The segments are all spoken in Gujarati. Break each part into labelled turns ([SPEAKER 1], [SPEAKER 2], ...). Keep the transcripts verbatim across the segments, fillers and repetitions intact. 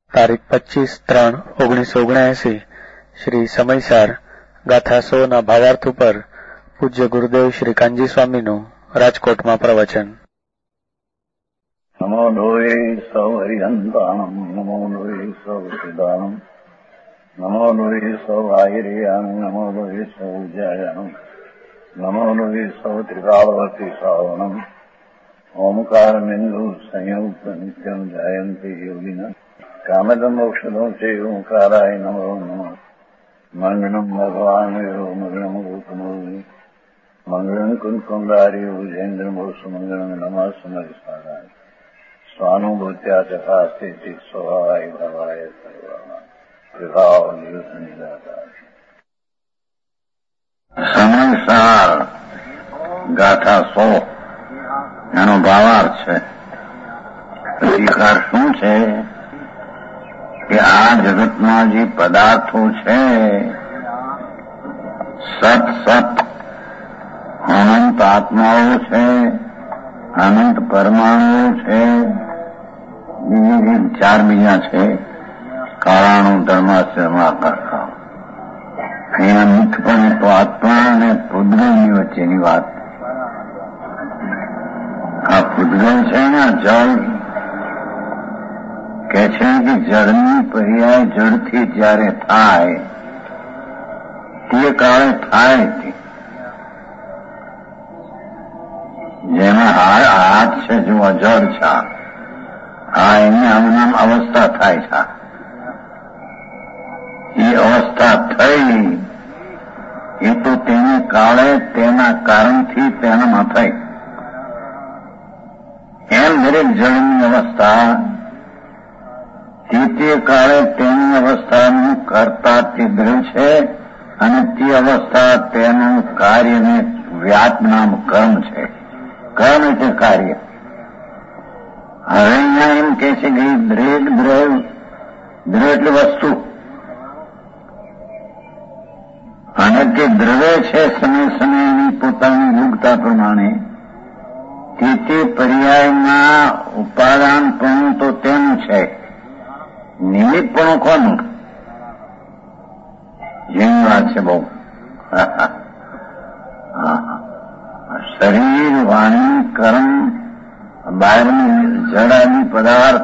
[SPEAKER 1] તારીખ પચીસ ત્રણ ઓગણીસો ઓગણએસી શ્રી સમયસાર ગાથા સો ના ભાવાર્થ ઉપર પૂજ્ય ગુરુદેવ શ્રી કાનજી સ્વામીનું રાજકોટમાં પ્રવચન.
[SPEAKER 2] નમો લોહે સૌ હરિહંતાણમ, નમો લોહે સૌ સિદ્ધાણમ, નમો લોહે સૌ આયર્યાણમ, નમો લોહે સૌ જયાણમ, નમો લોહે સૌ ત્રિકાળવતી શ્રાવણમ, ઓમકાર બિંદુ સંયુક્ત નિત્યમ જાયંતિ યોગિના કામદમ મોક્ષદો છે ઓંકારાય નમો નમઃ. મંગળમ ભગવાન મંગળમ ગોકમોની મંગળમ કુંકુંડારી ભુજેન્દ્ર મોક્ષ મંગળમ નમઃ સમર્થાય સ્વાનુભૂત્યા ચકાસ્તે સ્વભાવાય ભવાય સર્વમાં વિભાવ નિવૃત્ત નિરાકાર. સમયસાર ગાથા સો એનો ભાવાર્થ છે. પ્રતિકાર શું છે કે આ જગતમાં જે પદાર્થો છે સત સત અનંત આત્માઓ છે, અનંત પરમાણુઓ છે, ચાર બીજા છે કાળાણુ ધર્માશ્રમાકાર. અહીંયા મુખ્યપણે તો આત્મા અને પૂતગલની વચ્ચેની વાત. આ પૂતગલ છે ને જળ કે છે કે જળની પર્યાય જળથી જયારે થાય તે કાળે થાય તે જેમાં હાથ છે જો અજળ છે આ એની આમ અવસ્થા થાય છે. એ અવસ્થા થઈ એ તો તેને કાળે તેના કારણથી તેનામાં થઈ. એમ દરેક જળની અવસ્થા તે તે કાળે તેની અવસ્થાનું કરતા તે દ્રઢ છે અને તે અવસ્થા તેનું કાર્યને વ્યાપ નામ કર્મ છે. કર્મ એટલે કાર્ય. હવે અહીંયા એમ કે છે કે દ્રેગ દ્રવ દ્રવ એટલે વસ્તુ અને તે દ્રવ્ય છે સમય સમયની પોતાની યોગ્યતા પ્રમાણે તે તે પર્યાયમાં ઉપાદાન પણ તો તેનું છે. નિમિત્ત પણ કોનું? જેની વાત છે બહુ. શરીર વાણી કર્મ બહારની જડાની પદાર્થ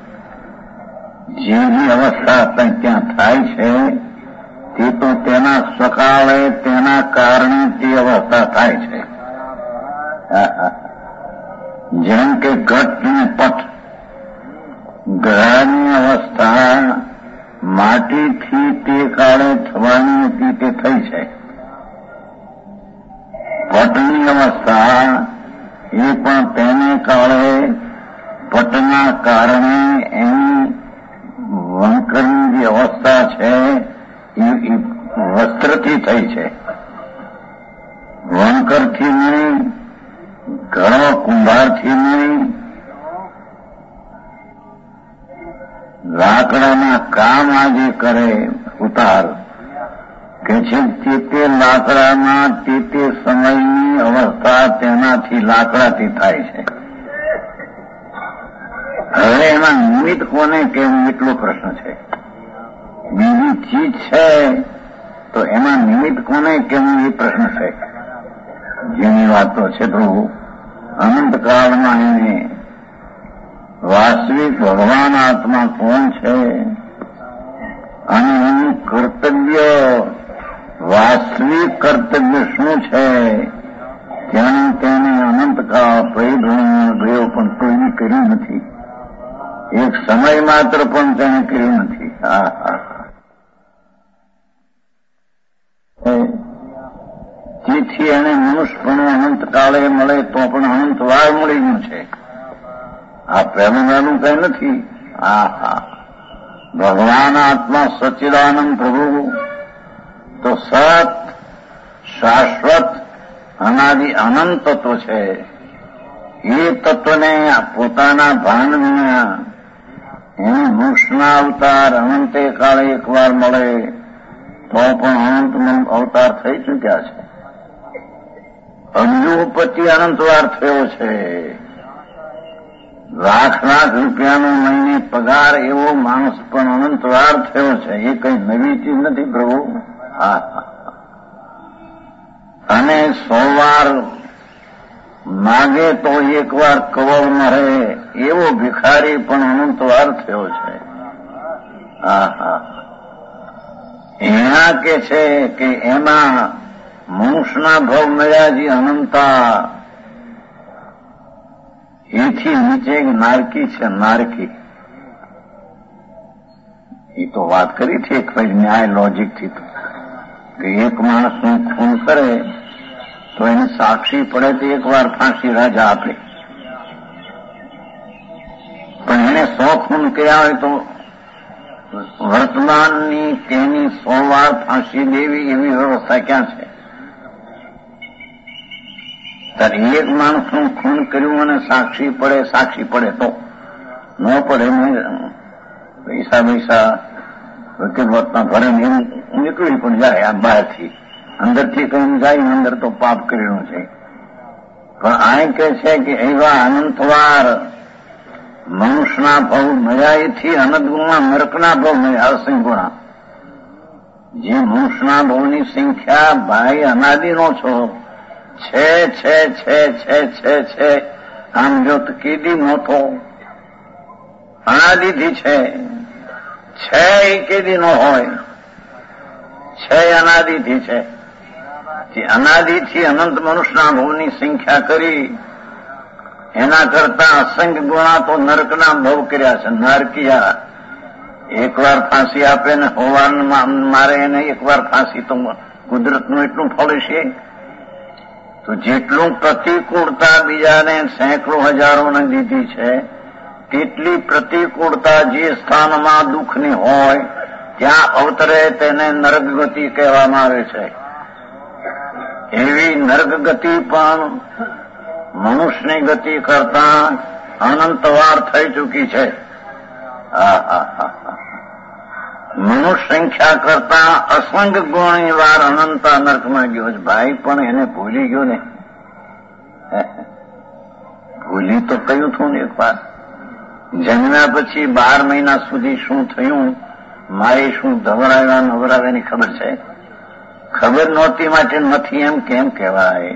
[SPEAKER 2] જેવી અવસ્થા ત્યાં થાય છે તે તો તેના સકાળે તેના કારણે તે અવસ્થા થાય છે. જેમ કે ઘટ અને પટ. ગ્રહની અવસ્થા માટીથી તે કાળે થવાની હતી તે થઈ છે. પટની અવસ્થા એ પણ તેને કાળે પટના કારણે એની વંકરની જે અવસ્થા છે એ વસ્ત્રથી થઈ છે. વંકરથી નહીં, ઘણો કુંભારથી નહીં, લાકડાના કામ આજે કરે ઉતાર કે છે તે તે લાકડામાં તે તે સમયની અવસ્થા તેનાથી લાકડાથી થાય છે. હવે એમાં નિમિત્ત કોને કેવું એટલો પ્રશ્ન છે. બીજી ચીજ છે તો એમાં નિમિત્ત કોને કેવું એ પ્રશ્ન છે. જેની વાતો છે પ્રભુ અનંતકાળમાં એને વાસ્તવિક ભગવાન આત્મા કોણ છે અને એનું કર્તવ્ય વાસ્તવિક કર્તવ્ય શું છે તેને તેને અનંતકાળ પરિભ્રમણ ગયો પણ કોઈ કર્યું નથી. એક સમય માત્ર પણ તેને કર્યું નથી. હા હા તેથી એને મનુષ્યપણું અનંતકાળે મળે તો પણ અનંત વાર મળી ગયું છે. આ પહેલું નાનું કઈ નથી. હા હા ભગવાન આત્મા સચ્ચિદાનંદ પ્રભુ તો સત શાશ્વત અનાદિ અનંત તત્વ છે. એ તત્વને પોતાના ભાનને એને મોક્ષના અવતાર અનંતે કાળે એકવાર મળે તો પણ અનંત અવતાર થઈ ચૂક્યા છે. અજુપતિ અનંત વાર થયો છે. લાખ લાખ રૂપિયાનો મહિને પગાર એવો માણસ પણ અનંતવાર થયો છે. એ કઈ નવી ચીજ નથી પ્રભુ. હા, અને સો વાર માગે તો એક વાર કવળમાં રહે એવો ભિખારી પણ અનંતવાર થયો છે. હા હા એના કે છે કે એમાં મનુષ્યના ભવ મળ્યાજી અનંતા એથી નીચે એક નારકી છે. નારકી એ તો વાત કરી છે એક ન્યાય લોજિકથી કે એક માણસનું ખૂન કરે તો એને સાક્ષી પડે તો એક વાર ફાંસી રાજા આપે, પણ એને સો ખૂન કર્યા હોય તો વર્તમાનની તેની સો વાર ફાંસી દેવી એવી વ્યવસ્થા ક્યાં છે? ત્યારે એક માણસનું ખૂન કર્યું અને સાક્ષી પડે સાક્ષી પડે તો ન પડે પૈસા પૈસા વકીલ વતના ભરે એવું નીકળી પણ જાય આ બહારથી, અંદરથી કઈ જાય અંદર તો પાપ કરેલું છે. પણ આ કહે છે કે એવા અનંતવાર મનુષ્યના ભવ મળ્યા એથી અનંત ગુણા નરકના ભવ મળ્યા અસંખ્ય ગુણા. જે મનુષ્યના ભવની સંખ્યા ભાઈ અનાદિનો છો છે છે છે છે છે છે આમ જો તો કીધી નહોતો અનાદિથી છે છે એ કેદી નો હોય, છે અનાદિથી છે. અનાદિથી અનંત મનુષ્યના ભવની સંખ્યા કરી એના કરતા અસંખ્ય ગુણા તો નરકના ભવ કર્યા છે. નરકિયા એક વાર ફાંસી આપે ને હોવાર મારે એને એક વાર ફાંસી તો કુદરતનું એટલું ફળ છે. તો જેટલું પ્રતિકૂળતા બીજાને સેંકડો હજારોને દીધી છે તેટલી પ્રતિકૂળતા જે સ્થાનમાં દુઃખની હોય ત્યાં અવતરે તેને નરક ગતિ કહેવામાં આવે છે. એવી નરક ગતિ પણ મનુષ્યની ગતિ કરતા અનંતવાર થઈ ચૂકી છે. મનુષ્ય સંખ્યા કરતા અસંખ્ય ગુણી વાર અનંતા નરકમાં ગયો છે. ભાઈ પણ એને ભૂલી ગયો ને, ભૂલી તો કયું થયું ને એક વાર જન્મ્યા પછી બાર મહિના સુધી શું થયું, માએ શું ધવરાવ્યા નવરાવ્યાની ખબર છે? ખબર નહોતી માટે નથી એમ કેમ કહેવાય?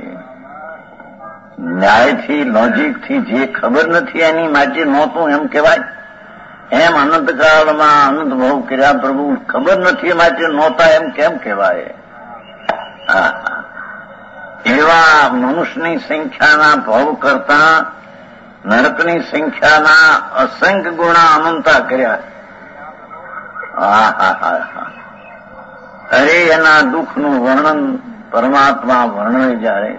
[SPEAKER 2] ન્યાયથી લોજિકથી જે ખબર નથી એની માટે નહોતું એમ કહેવાય? એમ અનંતકાળમાં અનંત ભવ કર્યા પ્રભુ ખબર નથી માટે નહોતા એમ કેમ કહેવાય? એવા મનુષ્યની સંખ્યાના ભવ કરતા નરકની સંખ્યાના અસંખ્ય ગુણા અનંતા કર્યા. અરે એના દુઃખનું વર્ણન પરમાત્મા વર્ણવે જ્યારે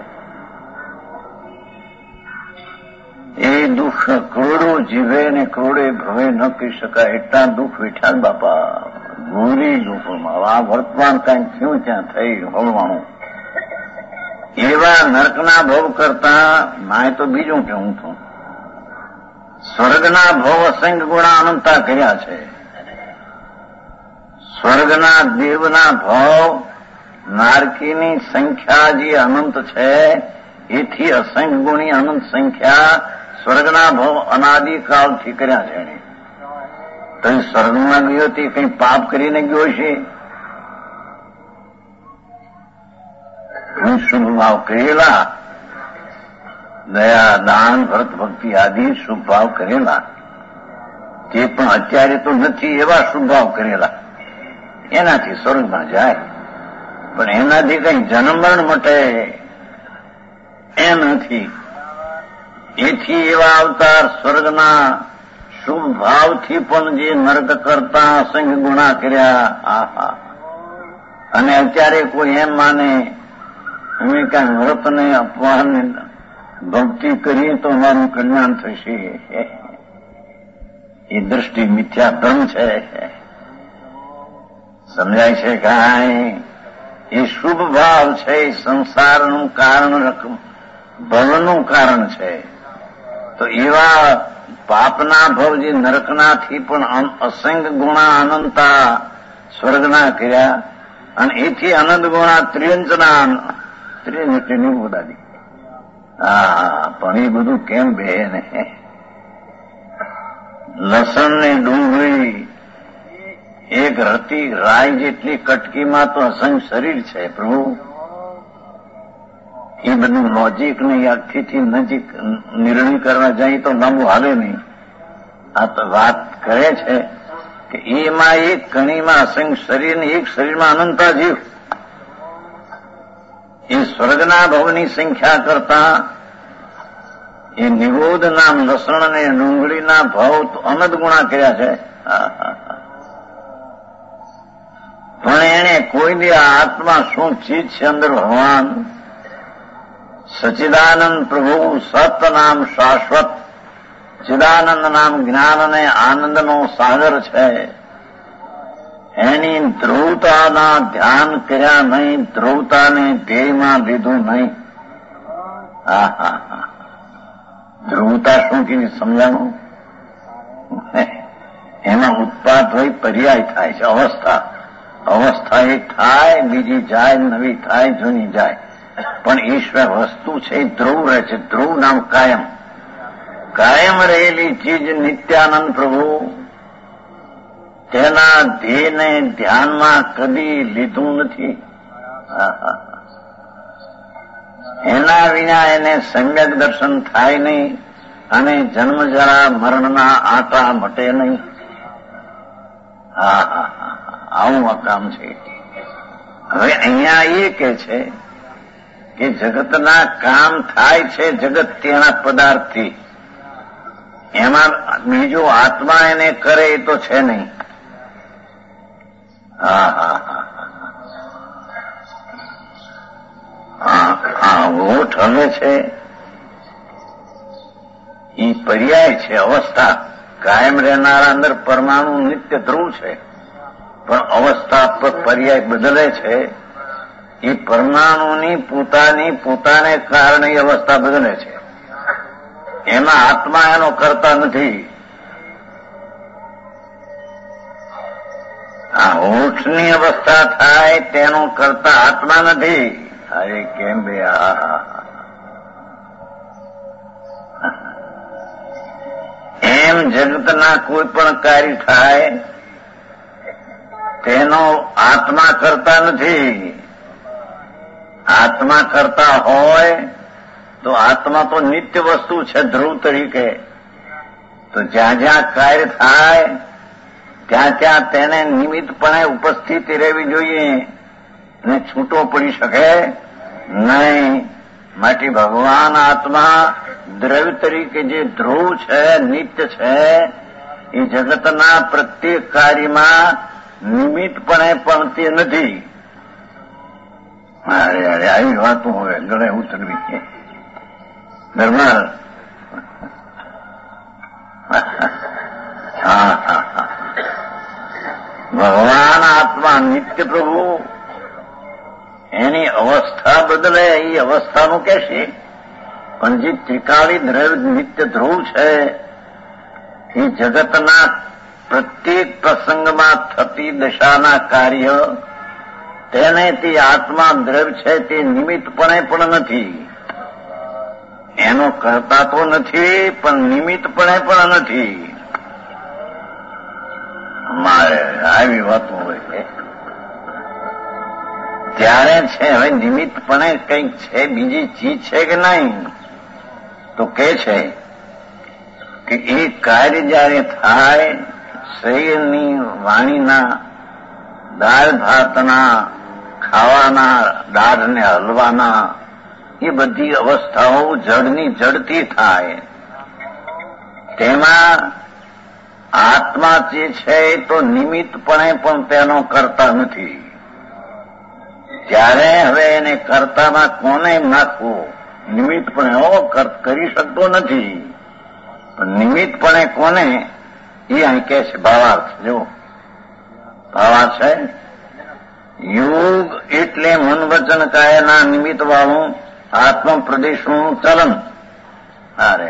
[SPEAKER 2] એ દુઃખ ક્રોડો જીવે ને ક્રોડે ભવે ન કહી શકાય એટલા દુઃખ વિઠાલ બાપા ભૂરી દુઃખમાં આ વર્તમાન કાંઈ થયું ત્યાં થઈ હોવાનું. એવા નરકના ભવ કરતા માય તો બીજું કેવું છું સ્વર્ગના ભવ અસંખ્ય ગુણા અનંતા કર્યા છે. સ્વર્ગના દેવના ભવ નારકીની સંખ્યા જે અનંત છે એથી અસંખ્ય ગુણી અનંત સંખ્યા સ્વર્ગના ભવ અનાદિકાળથી કર્યા છે. એને તો સ્વર્ગમાં ગયો તે કંઈ પાપ કરીને ગયો છે? શુભ ભાવ કરેલા, દયા દાન વ્રત ભક્તિ આદિ શુભ ભાવ કરેલા તે પણ અત્યારે તો નથી એવા શુભ ભાવ કરેલા એનાથી સ્વર્ગમાં જાય. પણ એનાથી કઈ જન્મ મરણ મટે એમ નથી. એથી એવા અવતાર સ્વર્ગના શુભ ભાવથી પણ જે નર્ક કરતા અસંખ્ય ગુણા કર્યા. આહા અને અત્યારે કોઈ એમ માને અમે કાંઈ વ્રતને અપવાહને ભક્તિ કરીએ તો અમારું કલ્યાણ થશે, એ દ્રષ્ટિ મિથ્યા ભ્રમ છે. સમજાય છે કાંઈ? એ શુભ ભાવ છે એ સંસારનું કારણ ભવનું કારણ છે. તો એવા પાપના ભવ જે નરકનાથી પણ અસંખ્ય ગુણા અનંતા સ્વર્ગના કર્યા અને એથી અનંત ગુણા ત્રિયંચના ત્રિયંચની બોલાદી. હા પણ એ બધું કેમ બે ને લસણ ને ડુંગળી એક રતી રાય જેટલી કટકીમાં તો અસંખ્ય શરીર છે પ્રભુ. એ બધું લોજિક ને અખીથી નજીક નિર્ણય કરવા જાય તો લાંબુ હાલે નહીં. આ તો વાત કરે છે કે એમાં એક કણીમાં અસંખ્ય શરીર ને એક શરીરમાં અનંતા જીવ. એ સ્વર્ગના ભવની સંખ્યા કરતા એ નિરોધ નામ લસણ અને ડુંગળીના ભાવ તો અનંત ગુણા કર્યા છે. પણ એને કોઈ દી આ આત્મા શું ચીજ છે અંદર ભગવાન સચિદાનંદ પ્રભુ સત નામ શાશ્વત ચિદાનંદ નામ જ્ઞાન અને આનંદનો સાગર છે. એની ધ્રુવતાના ધ્યાન કર્યા નહીં, ધ્રુવતાને ધ્યેયમાં લીધું નહીં. હા હા હા ધ્રુવતા શું કીધી સમજાણું? એમાં ઉત્પાદ હોય, પર્યાય થાય છે, અવસ્થા અવસ્થા એક થાય, બીજી જાય, નવી થાય, જૂની જાય. પણ ઈશ્વર વસ્તુ છે એ ધ્રુવ રહે છે. ધ્રુવ નામ કાયમ કાયમ રહેલી ચીજ નિત્યાનંદ પ્રભુ તેના ધ્યેયને ધ્યાનમાં કદી લીધું નથી. એના વિના એને સમ્યક દર્શન થાય નહીં અને જન્મ જરા મરણના આંટા મટે નહીં. હા હા હા આવું આ કામ છે. હવે અહીંયા એ કે છે કે જગતના કામ થાય છે જગત તેના પદાર્થથી. એમાં બીજો આત્મા એને કરે એ તો છે નહીં. હા હા હા હા હોઠ હમે છે એ પર્યાય છે, અવસ્થા. કાયમ રહેનારા અંદર પરમાણુ નિત્ય ધ્રુવ છે, પણ અવસ્થા પર પર્યાય બદલે છે. એ પરમાણુની પોતાની પોતાને કારણે અવસ્થા બદલે છે. એમાં આત્મા એનો કરતા નથી. આ હોઠની અવસ્થા થાય તેનો કરતા આત્મા નથી. અરે કેમ બે આ એમ જગતના કોઈ પણ કાર્ય થાય તેનો આત્મા કરતા નથી. આત્મા કરતા હોય તો આત્મા તો નિત્ય વસ્તુ છે ધ્રુવ તરીકે. તો જ્યાં જ્યાં કાર્ય થાય ત્યાં ત્યાં તેને નિમિત્તપણે ઉપસ્થિત રહેવી જોઈએ અને છૂટો પડી શકે નહીં. માટે ભગવાન આત્મા દ્રવ્ય તરીકે જે ધ્રુવ છે, નિત્ય છે, એ જગતના પ્રત્યેક કાર્યમાં નિમિત્તપણે પણતી નથી. અરે અરે આવી વાતો હવે ગળે ઉતરવી છે ધર્માલ. હા હા હા ભગવાન આત્મા નિત્ય પ્રભુ એની અવસ્થા બદલે એ અવસ્થાનું કહેશે. પણ જે ત્રિકાળી દ્રવ્ય નિત્ય ધ્રુવ છે એ જગતના પ્રત્યેક પ્રસંગમાં થતી દશાના કાર્ય તેને તે આત્મા દ્રવ્ય છે તે નિમિત્તપણે પણ નથી. એનો કરતા તો નથી પણ નિમિત્તપણે પણ નથી. મારે આવી વાતો હોય છે ત્યારે છે. હવે નિમિત્તપણે કંઈક છે, બીજી ચીજ છે કે નહીં? તો કે છે કે એ કાર્ય જયારે થાય શરીરની વાણીના દાળ ભાતના ખાવાના દાળને હલવાના એ બધી અવસ્થાઓ જડની જડથી થાય. તેમાં આત્મા જે છે એ તો નિમિત્તપણે પણ તેનો કરતા નથી. ત્યારે હવે એને કર્તામાં કોને નાખવું? નિમિત્તપણે હો કરી શકતો નથી, પણ નિમિત્તપણે કોને? એ અહીં કહે છે ભાવાર્થ. જો ભાવાર્થ છે યોગ એટલે મન વચન કાયના નિમિત્ત વાળું આત્મ પ્રદેશનું ચલન. અરે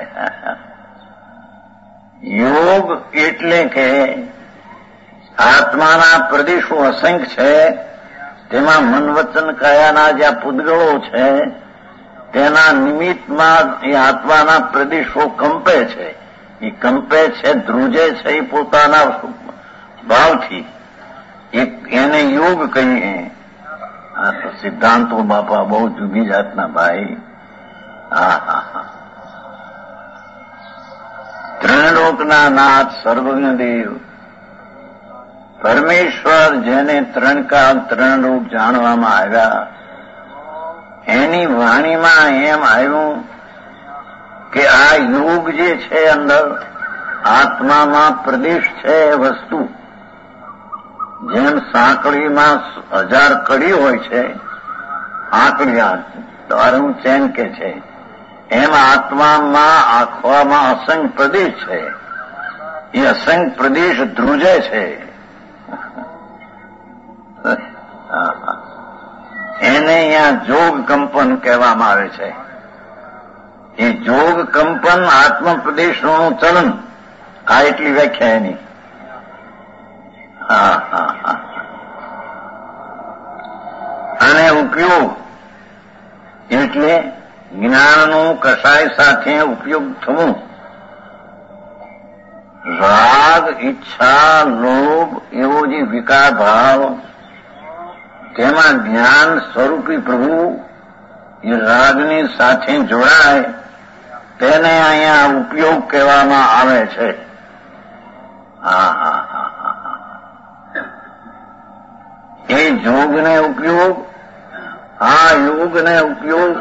[SPEAKER 2] યોગ એટલે કે આત્માના પ્રદેશો અસંખ્ય છે, તેમાં મન વચન કાયાના જ્યાં પૂતગળો છે તેના નિમિત્તમાં એ આત્માના પ્રદેશો કંપે છે. એ કંપે છે, ધ્રુજે છે, એ પોતાના ભાવથી એને યોગ કહીએ. આ તો સિદ્ધાંતો બાપા બહુ જુદી જાતના ભાઈ. હા હા હા. ત્રણલોકના નાથ સર્વજ્ઞ દેવ પરમેશ્વર જેને ત્રણ કાળ ત્રણ રૂપ જાણવામાં આવ્યા, એની વાણીમાં એમ આવ્યું કે આ યોગ જે છે અંદર આત્મામાં પ્રદેશ છે વસ્તુ, જેમ સાંકળીમાં હજાર કડી હોય છે, આંકડિયા તારું ચેન કે છે, એમ આત્મામાં આંખવામાં અસંખ્ય પ્રદેશ છે. એ અસંખ્ય પ્રદેશ ધ્રુજે છે. એને અહીંયા જોગ કંપન કહેવામાં આવે છે. એ જોગ કંપન આત્મ પ્રદેશનું ચલન, આ એટલી વ્યાખ્યા એની. હા હા હા. અને ઉપયોગ એટલે જ્ઞાનનું કશાય સાથે ઉપયોગ થવું. રાગ, ઈચ્છા, લોભ એવો જે વિકાર ભાવ, તેમાં જ્ઞાન સ્વરૂપી પ્રભુ એ રાગની સાથે જોડાય, તેને અહીંયા ઉપયોગ કહેવામાં આવે છે. હા હા હા હા. એ જોગને ઉપયોગ, આ યોગને ઉપયોગ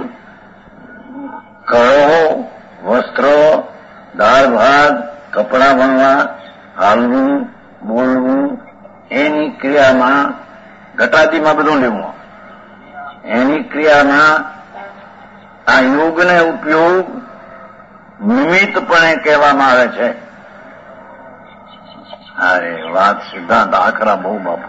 [SPEAKER 2] કરો, વસ્ત્રો, દાળ ભાત, કપડાં ભણવા, હાલવું, બોલવું, એની ક્રિયામાં ઘટાદીમાં બધું લેવું, એની ક્રિયામાં આ યોગને ઉપયોગ નિમિત્તપણે કહેવામાં આવે છે. અરે વાત સિદ્ધાંત આખરા બહુ બાપુ.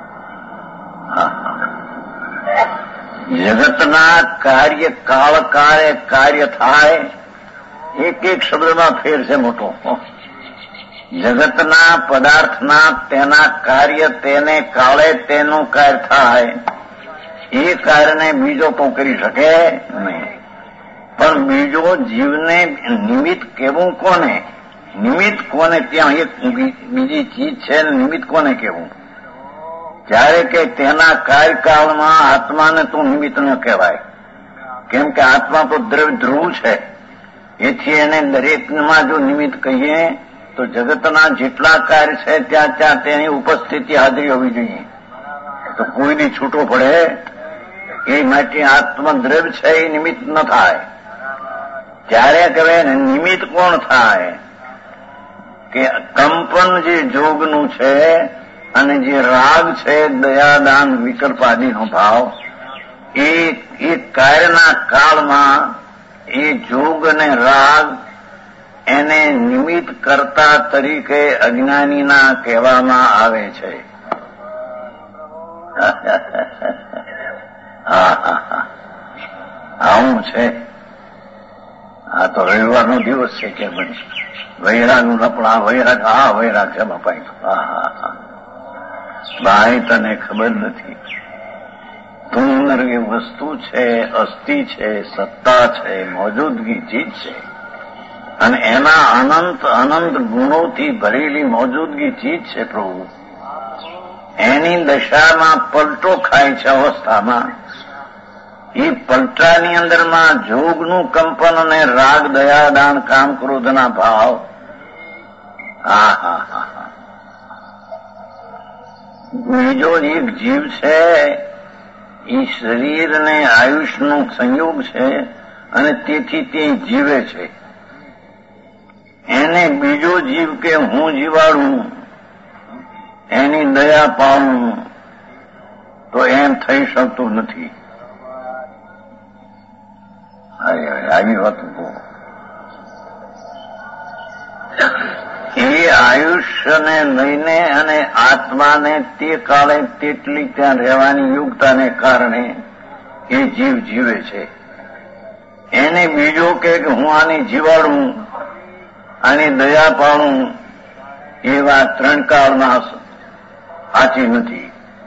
[SPEAKER 2] જગતના કાર્ય કાળ કાળે કાર્ય થાય, એક એક શબ્દમાં ફેર છે મોટો. જગતના પદાર્થના તેના કાર્ય તેને કાળે તેનું કાર્ય થાય, એ કાર્યને બીજો તો કરી શકે નહીં. પણ બીજો જીવને નિમિત્ત કેવું કોને? નિમિત્ત કોને? ત્યાં એક બીજી ચીજ છે, નિમિત્ત કોને કેવું? જ્યારે કે તેના કાર્યકાળમાં આત્માને તો નિમિત્ત ન કહેવાય, કેમ કે આત્મા તો દ્રવ્ય ધ્રુવ છે. એથી એને દરેકમાં જો નિમિત્ત કહીએ તો જગતના જેટલા કાર્ય છે ત્યાં ત્યાં તેની ઉપસ્થિતિ હાજરી હોવી જોઈએ, તો કોઈની છૂટો પડે એ માટે આત્મદ્રવ્ય છે એ નિમિત્ત ન થાય. ત્યારે કહેવાય ને નિમિત્ત કોણ થાય? કે કંપન જે જોગનું છે અને જે રાગ છે, દયાદાન વિકલ્પાદિનો ભાવ, એ એ કાર્યના કાળમાં એ જોગ અને રાગ એને નિમિત્ત કરતા તરીકે અજ્ઞાનીના કહેવામાં આવે છે. આવું છે. આ તો રવિવારનો દિવસ છે કે બની વૈરાગનું નપણા વૈરાગ. હા વૈરાગ છે બાપા. હા હા હા. ભાઈ તને ખબર નથી, તું એ વસ્તુ છે, અસ્થિ છે, સત્તા છે, મોજૂદગી ચીજ છે, અને એના અનંત અનંત ગુણોથી ભરેલી મોજૂદગી ચીજ છે પ્રભુ. એની દશામાં પલટો ખાય છે અવસ્થામાં. એ પલટાની અંદરમાં જોગનું કંપન અને રાગ, દયાદાન, કામ, ક્રોધના ભાવ. હા હા હા હા. બીજો એક જીવ છે, એ શરીર અને આયુષનો સંયોગ છે, અને તેથી તે જીવે છે. એને બીજો જીવ કે હું જીવાડું, એની દયા પામું, તો એમ થઈ શકતું નથી. આવી વાત એ આયુષ્યને લઈને અને આત્માને તે કાળે તેટલી ત્યાં રહેવાની યોગ્યતાને કારણે એ જીવ જીવે છે. એને બીજો કે હું આને જીવાડું, આની દયા પાડું, એ વાત ત્રણ કાળમાં સાચી નથી.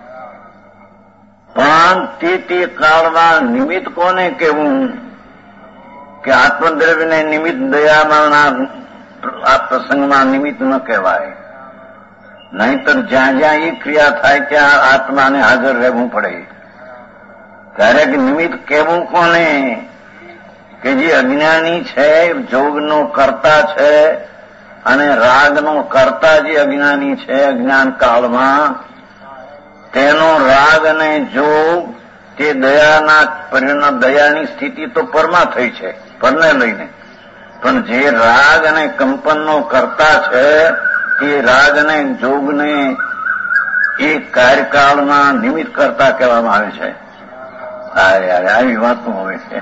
[SPEAKER 2] પણ તે તે કાળમાં નિમિત્ત કોને કહેવું? કે આત્મદ્રવ્યને નિમિત્ત દયાના આ પ્રસંગમાં નિમિત્ત ન કહેવાય. નહીંતર જ્યાં જ્યાં એ ક્રિયા થાય ત્યાં આત્માને હાજર રહેવું પડે. ક્યારેક નિમિત્ત કહેવું કોને? કે જે અજ્ઞાની છે, જોગનો કર્તા છે, અને રાગનો કર્તા જે અજ્ઞાની છે અજ્ઞાન કાળમાં, તેનો રાગ અને જોગ તે દયાના પરિણામ, દયાની સ્થિતિ તો પરમાં થઈ છે, પરને લઈને. પણ જે રાગ અને કંપનનો કર્તા છે તે રાગ અને જોગને એ કાર્યકાળમાં નિમિત્ત કરતા કહેવામાં આવે છે. અરે અરે આવી વાતો હોય છે.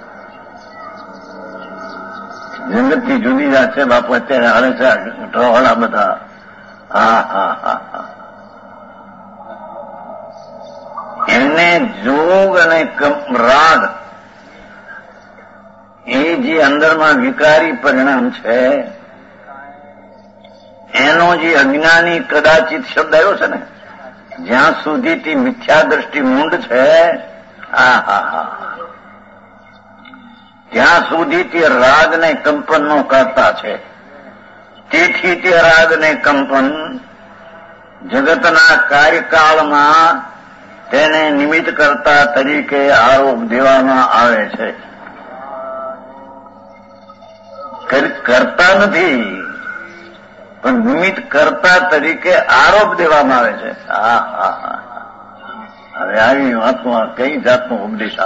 [SPEAKER 2] જગતથી જુદી જાત છે બાપુ. અત્યારે હાલે છે ઢોળા બધા. હા હા હા હા એને જોગ અને રાગ એ જે અંદરમાં વિકારી પરિણામ છે, એનો જે અજ્ઞાની કદાચિત શબ્દ આવ્યો છે ને, જ્યાં સુધી તે મિથ્યા દ્રષ્ટિ મૂંડ છે, હા હા હા ત્યાં સુધી તે રાગ ને કંપનનો કરતા છે. તેથી તે રાગ ને કંપન જગતના કાર્યકાળમાં તેને નિમિત્ત કરતા તરીકે આરોપ દેવામાં આવે છે. કરતા નથી, પણ નિમિત્ત કરતા તરીકે આરોપ દેવામાં આવે છે. હા હા હા હવે આવી વાતમાં કઈ જાતનો ઉપદેશ?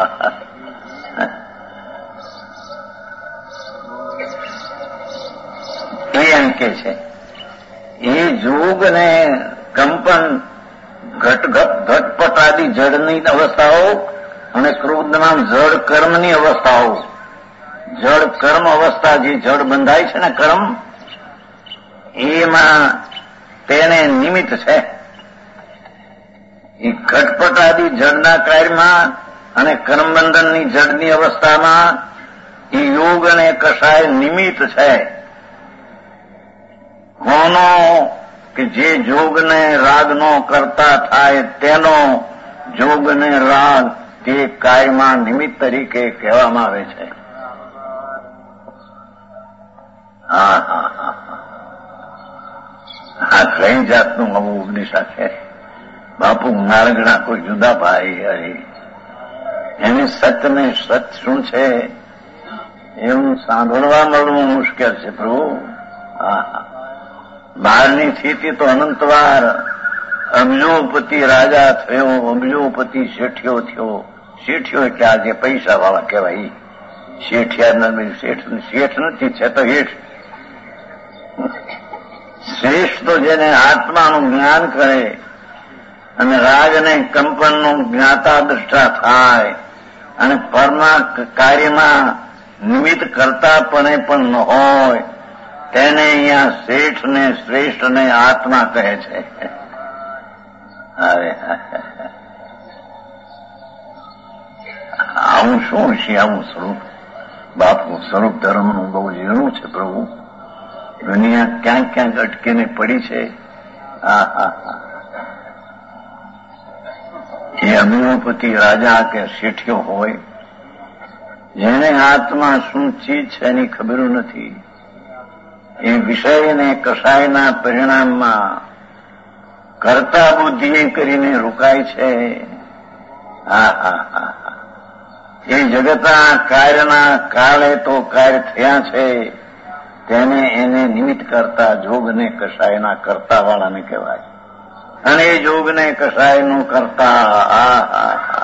[SPEAKER 2] એ એમ કે છે એ જોગ ને કંપન ઘટઘટ ઘટપટ આદિ જળની અવસ્થાઓ અને ક્રોધના જળ કર્મની અવસ્થાઓ, જળ કર્મ અવસ્થા જે જળ બંધાય છે ને કર્મ, એમાં તેને નિમિત્ત છે. એ ઘટપટ આદિ જળના કાર્યમાં અને કર્મબંધનની જળની અવસ્થામાં એ યોગ અને કષાય નિમિત્ત છે. કોનો? કે જે જોગને રાગનો કરતા થાય તેનો જોગ ને રાગ તે કાયમાં નિમિત્ત તરીકે કહેવામાં આવે છે. હા હા હા આ કઈ જાતનું નવું ઉપદેશા છે બાપુ. નારગણા કોઈ જુદા ભાઈ હરી એને સત્ય ને સત શું છે એવું સાંભળવા મળવું મુશ્કેલ છે પ્રભુ. હા હા બહારની સ્થિતિ તો અનંતવાર અબજોપતિ રાજા થયો, અબજોપતિ શેઠિયો થયો. શેઠિયો એટલે આજે પૈસા વાળા કહેવાય. શેઠિયા શેઠ શેઠ નથી, છે તો હેઠ. શ્રેષ્ઠ તો જેને આત્માનું જ્ઞાન કરે અને રાગ અને કંપનનું જ્ઞાતા દ્રષ્ટા થાય અને પરના કાર્યમાં નિમિત્ત કરતાપણે પણ ન હોય, તેને અહીંયા શેઠ ને શ્રેષ્ઠ ને આત્મા કહે છે. હવે આવું શું છે? આવું સ્વરૂપ બાપુ સ્વરૂપ ધર્મનું બહુ ઝીણું છે પ્રભુ. દુનિયા ક્યાંક ક્યાંક અટકીને પડી છે. હા હા હા એ અભિનવપતિ રાજા કે શેઠિયો હોય, જેને આત્મા શું ચીજ છે એની ખબર નથી. એ વિષય અને કષાયના પરિણામમાં કર્તા બુદ્ધિ કરીને રોકાય છે. હા હા હા એ જગતના કાર્યના કાળે તો કાર્ય થયા છે, તેને એને નિમિત્ત કરતા જોગને કષાયના કરતા વાળાને કહેવાય. અને એ જોગને કષાયનું કરતા આ હા હા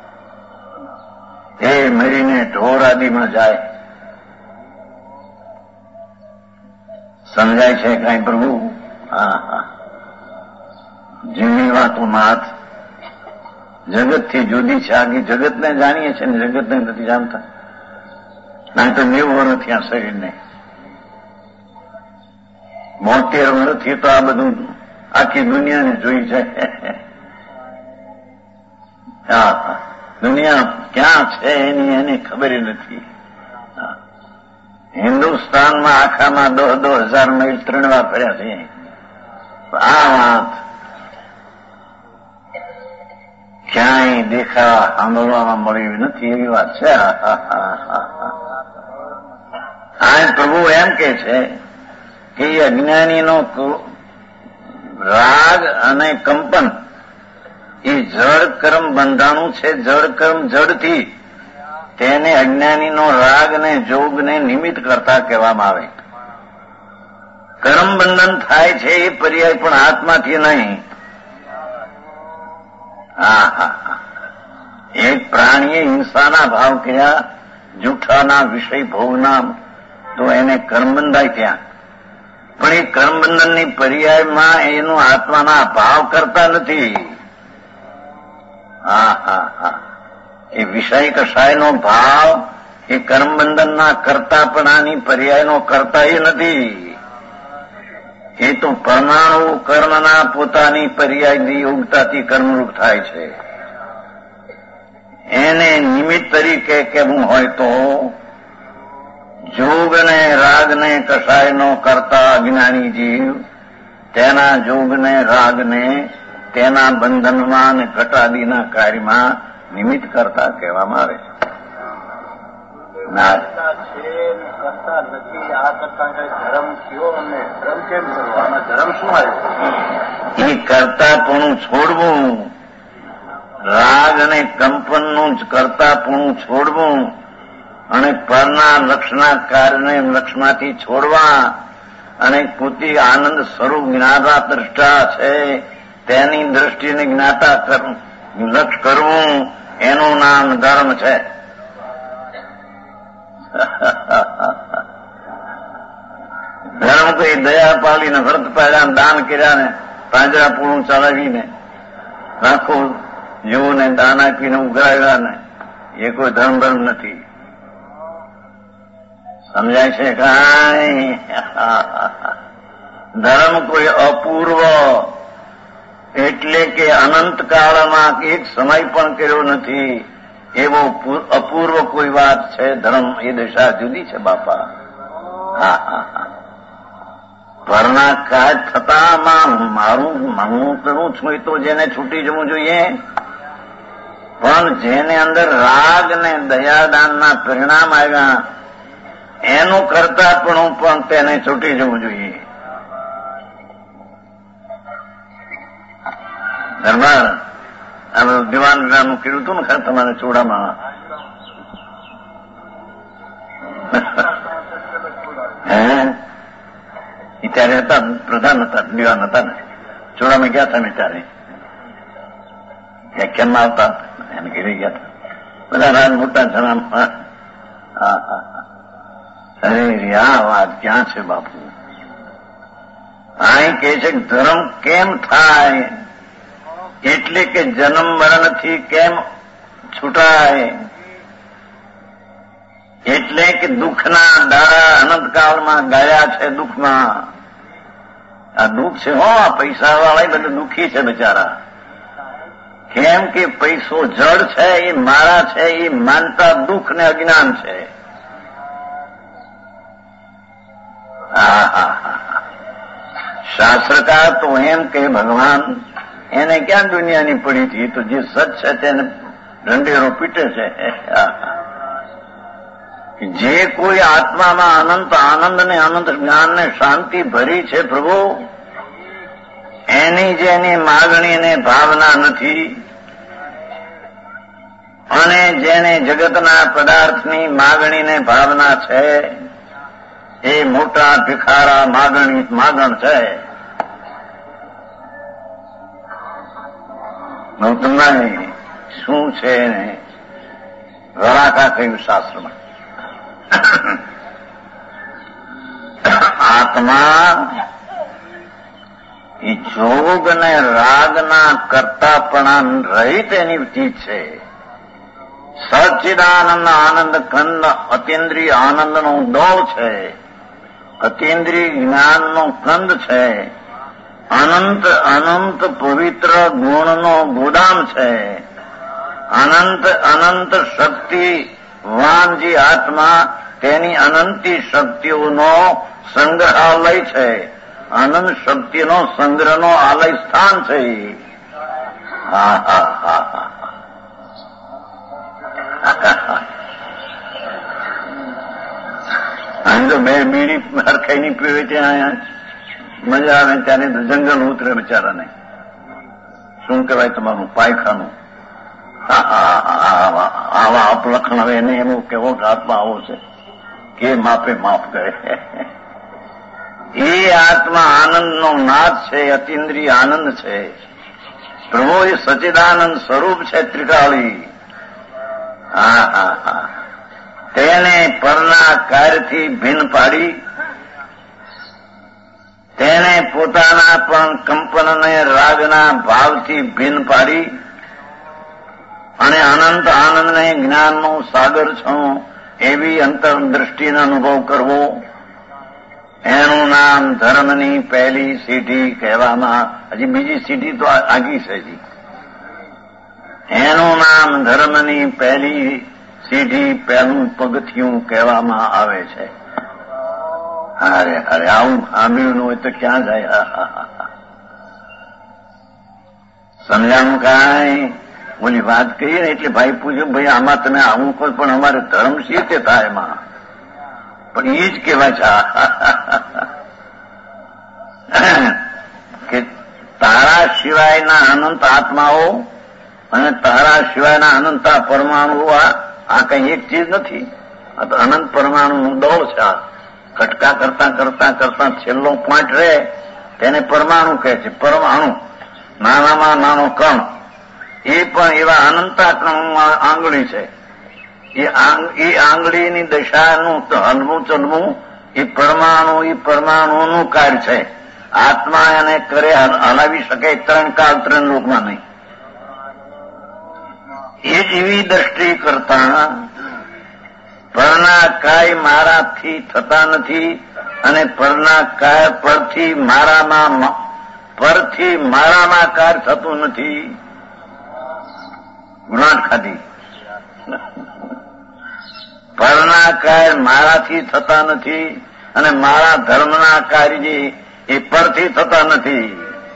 [SPEAKER 2] એ મરીને ઢોર આદિમાં જાય. સમજાય છે કઈ પ્રભુ? હા હા જીવી વાતો નાથ જગતથી જુદી છે. આગે જગતને જાણીએ છીએ ને જગતને નથી જાણતા. ના તો નેવું વર્ષ થયા શરીરને, બોતેર વર્ષથી તો આ બધું આખી દુનિયાને જોઈ છે. હા દુનિયા ક્યાં છે એની એને ખબર નથી. હિન્દુસ્તાનમાં આખામાં દો દો હજાર માઇલ ત્રણ વાર ફર્યા છે. આ વાત ક્યાંય દેખા સાંભળવામાં મળી નથી એવી વાત છે. આ પ્રભુ એમ કે છે કે અજ્ઞાનીનો રાગ અને કંપન એ જળ કર્મ બંધાણું છે. જળ કર્મ જળથી તેને અજ્ઞાનીનો રાગ ને જોગ ને નિમિત્ત કરતા કહેવામાં આવે. કર્મ બંધન થાય છે એ પર્યાય પણ આત્માથી નહીં. હા હા એક પ્રાણીએ હિંસાના ભાવ કર્યા, જૂઠાના વિષય ભોગના, તો એને કર્મ બંધાય ત્યાં. પણ એ કર્મબંધનની પર્યાયમાં એનું આત્માના ભાવ કરતા નથી. હા હા હા એ વિષય કસાયનો ભાવ એ કર્મબંધનના કરતાપણાની પર્યાયનો કરતા એ નથી. એ તો પરમાણુ કર્મના પોતાની પર્યાયની ઉગતાથી કર્મરૂપ થાય છે. એને નિમિત્ત તરીકે કેવું હોય તો જોગને રાગને કસાયનો કરતા અજ્ઞાની જીવ તેના જોગને રાગને તેના બંધનમાં અને ઘટાદીના કાર્યમાં નિમિત્ત કરતા કહેવામાં આવે છે.
[SPEAKER 3] કરતા નથી આ કરતા ધર્મ થયો અને ધર્મ કેમ કરવો? આમાં ધર્મ શું આવ્યું?
[SPEAKER 2] એ કરતાપણું છોડવું, રાગ અને કંપનનું જ કરતાપણું છોડવું અને પરના લક્ષના કાર્યને લક્ષમાંથી છોડવા અને કુતિ આનંદ સ્વરૂપ જ્ઞાતા દ્રષ્ટા છે તેની દ્રષ્ટિને જ્ઞાતા લક્ષ કરવું એનું નામ ધર્મ છે. ધર્મ કોઈ દયા પાડીને વ્રત પાડ્યા, દાન કર્યા ને પાંજરા પૂરું ચલાવીને રાખો જીવોને દાન આપીને ઉઘરાવ્યા ને એ કોઈ ધર્મ ધર્મ નથી. સમજાય છે? કાંઈ ધર્મ કોઈ અપૂર્વ એટલે કે અનંત કાળમાં એક સમય પણ કર્યો નથી એવો અપૂર્વ કોઈ વાત છે. ધર્મ એ દશા જુદી છે બાપા. હા હા હા પરના કાજ થતામાં મારું હું કરું છું એ તો જેને છૂટી જવું જોઈએ, પણ જેને અંદર રાગ ને દયાદાનના પરિણામ આવ્યા એનું કરતા પણ પણ તેને છૂટી જવું જોઈએ. દરબાર આ દિવાન વિરાનું કર્યું હતું ને ખરે તમારે ચોડામાં હે એ ત્યારે હતા પ્રધાન હતા, દિવાન હતા ને ચોડામાં ગયા હતા ને ત્યારે વ્યાખ્યાનમાં આવતા એને ઘેરે ગયા હતા બધા રાજ મોટા જણા. હા હા અરે આ વાત ક્યાં છે બાપુ? અહીં કે છે ધર્મ કેમ થાય એટલે કે જન્મ મરણથી કેમ છૂટાય, એટલે કે દુઃખના દાડા અનંતકાળમાં ગયા છે. દુઃખમાં આ દુઃખ છે હો, આ પૈસા વાળા બધા દુઃખી છે બિચારા. કેમ કે પૈસો જડ છે, એ મારા છે, એ માનતા દુઃખ ને અજ્ઞાન છે. શાસ્ત્રકાર તો એમ કે ભગવાન એને ક્યાં દુનિયાની પડી હતી, તો જે સત છે તેને ઢંઢેરો પીટે છે. જે કોઈ આત્મામાં અનંત આનંદ ને અનંત જ્ઞાન ને શાંતિ ભરી છે પ્રભુ, એની જેની માગણી ને ભાવના નથી અને જેને જગતના પદાર્થની માગણી ને ભાવના છે એ મોટા ભિખારા માગણી માગણ છે. તમને શું છે ને વરાકા કહ્યું શાસ્ત્રમાં, આત્મા એ જોગ ને રાગના કરતાપણા રહિત એની ચીજ છે. સચ્ચિદાનંદ આનંદ કંદ અતિન્દ્રિય આનંદનો દોવ છે, અતિન્દ્રિય જ્ઞાનનો કંદ છે, અનંત અનંત પવિત્ર ગુણનો ગોદામ છે, અનંત અનંત શક્તિ વાનજી આત્મા તેની અનંતી શક્તિઓનો સંગ્રહાલય છે, અનંત શક્તિનો સંગ્રહનો આલય સ્થાન છે. હા હા હા હા આમ તો બે બીડી હરખાઈ ની પીવે ત્યાં મજા આવે ત્યારે જંગલ ઉતરે બિચારાને. શું કહેવાય તમારું પાયખાનું. આવા અપલખણ હવે એને એનું કેવો આત્મા આવો છે કે માપે માફ કરે. એ આત્મા આનંદનો નાદ છે, અતિન્દ્રિય આનંદ છે. પ્રભુ એ સચિદાનંદ સ્વરૂપ છે ત્રિકાળી. હા હા હા તેને પરના કાર્યથી ભિન્ન પાડી, તેને પોતાના પણ કંપનને રાગના ભાવથી ભિન્ન પાડી અને અનંત આનંદને જ્ઞાનનો સાગર છો એવી અંતરદ્રષ્ટિનો અનુભવ કરવો, એનું નામ ધર્મની પહેલી સીઢી કહેવામાં. હજી બીજી સીઢી તો આગી છે. હજી એનું નામ ધર્મની પહેલી સીઢી પહેલું પગથિયું કહેવામાં આવે છે. અરે અરે આવું સાંભળ્યું હોય તો ક્યાં જાય. સમજાણું કાંઈ ઓલી વાત કહીએ ને એટલે ભાઈ પૂછ્યું, ભાઈ આમાં તમે આવું કહો પણ અમારે ધર્મ શી રીતે થાય એમાં? પણ એ જ કહેવાય છે કે તારા સિવાયના અનંત આત્માઓ અને તારા સિવાયના અનંત પરમાણુઓ આ કઈ એક ચીજ નથી. આ તો અનંત પરમાણુનું દોડ છે. આ કટકા કરતા કરતા કરતા છેલ્લો પોઈન્ટ રહે તેને પરમાણુ કહે છે. પરમાણુ નાનામાં નાનો કણ, એ પણ એવા અનંતાત્મા આંગળી છે. એ આંગળીની દશાનું હલવું ચલવું એ પરમાણુ એ પરમાણુનું કાર્ય છે. આત્મા એને કરે હલાવી શકે ત્રણ કાળ ત્રણ લોકમાં નહીં. એ જ એવી દ્રષ્ટિ કરતા પરના કાય મારાથી થતા નથી અને પરના કાય પરથી મારામાં પરથી મારામાં કાર્ય થતું નથી. ગુણાટ ખાધી. પરના કાર્ય મારાથી થતા નથી અને મારા ધર્મના કાર્ય જે એ પરથી થતા નથી.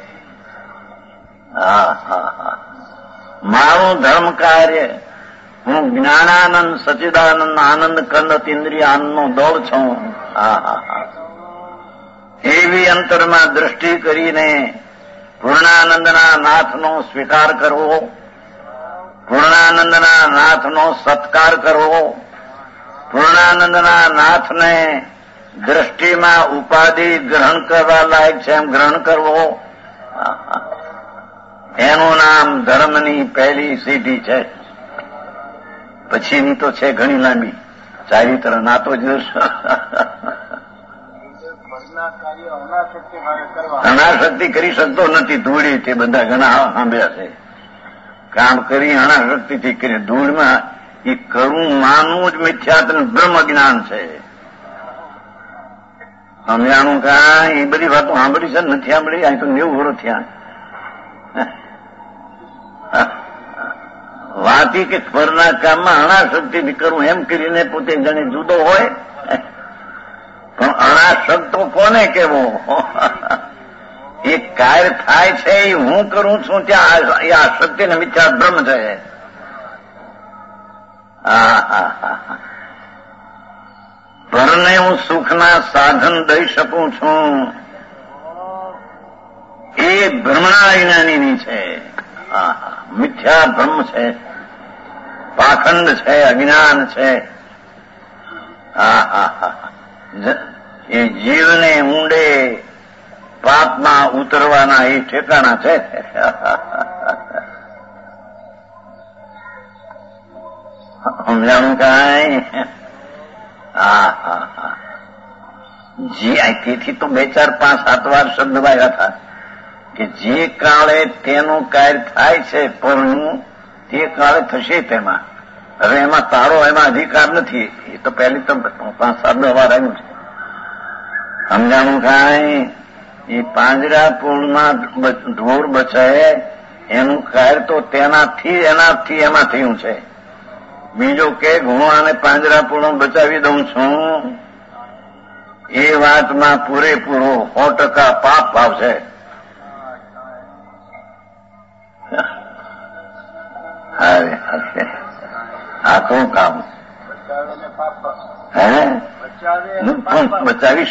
[SPEAKER 2] હા હા હા મારું ધર્મ કાર્ય હું જ્ઞાનાનંદ સચિદાનંદ આનંદ કંદ ઇન્દ્રિય આનંદનો દોડ છું. હા હા હા એવી અંતરમાં દ્રષ્ટિ કરીને પૂર્ણાનંદના નાથનો સ્વીકાર કરવો, પૂર્ણાનંદના નાથનો સત્કાર કરવો, પૂર્ણાનંદના નાથને દ્રષ્ટિમાં ઉપાધિ ગ્રહણ કરવા લાયક છે એમ ગ્રહણ કરવો, એનું નામ ધર્મની પહેલી સીઢી છે. પછીની તો છે ઘણી લાંબી ચારિત્ર નાતો જ અનાશક્તિ કરી શકતો નથી. ધૂળી તે બધા ઘણા સાંભળ્યા છે. કામ કરી અનાશક્તિથી કરી ધૂળમાં એ કરવું માનવું જ મિથ્યાત્વ બ્રહ્મ જ્ઞાન છે. સમજાણું કાંઈ એ બધી વાતો સાંભળી છે નથી સાંભળી? અહીં તો નેવું વર્ષ થયા. વાતી કે પરના કામમાં અનાશક્તિ કરવું એમ કરીને પોતે જાણે જુદો હોય, પણ અનાશક્ત તો કોને કેવો? એ કાર્ય થાય છે એ હું કરું છું ત્યાં એ આશક્તિ ને મિથ્યા બ્રહ્મ છે. હા હા હા પરને હું સુખના સાધન દઈ શકું છું એ ભ્રમણા વિજ્ઞાનીની છે. હા હા મિથ્યા બ્રહ્મ છે, પાખંડ છે, અજ્ઞાન છે. હા હા હા એ જીવને ઊંડે પાપમાં ઉતરવાના એ ઠેકાણા છે. સમજાણું કાંઈ? હા હા હા જી તેથી તો બે ચાર પાંચ સાત વાર શબ્દ વાયા હતા કે જે કાળે તેનું કાર્ય થાય છે પરનું તે કાળે થશે તેમાં. હવે એમાં તારો એમાં અધિકાર નથી. એ તો પહેલી તો પાંચ સાત વાર આવ્યું છે. સમજાણું કાંઈ? એ પાંજરા પુલમાં ઢોર બચાવે એનું કાર્ય તો તેનાથી એનાથી એમાં થયું છે. બીજો કે હું આને પાંજરા પુલો બચાવી દઉં છું એ વાતમાં પૂરેપૂરો સો ટકા પાપ ભાવ છે. આ તો કામ હે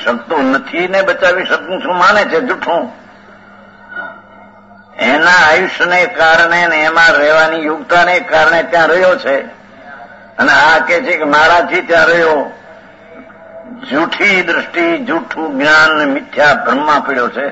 [SPEAKER 2] શકતો નથી ને બચાવી શકું છું માને છે જૂઠું. એના આયુષ્યને કારણે ને એમાં રહેવાની યોગ્યતાને કારણે ત્યાં રહ્યો છે, અને આ કે છે કે મારાથી ત્યાં રહ્યો. જૂઠી દ્રષ્ટિ, જૂઠું જ્ઞાન ને મિથ્યા ભ્રમમાં પડ્યો છે.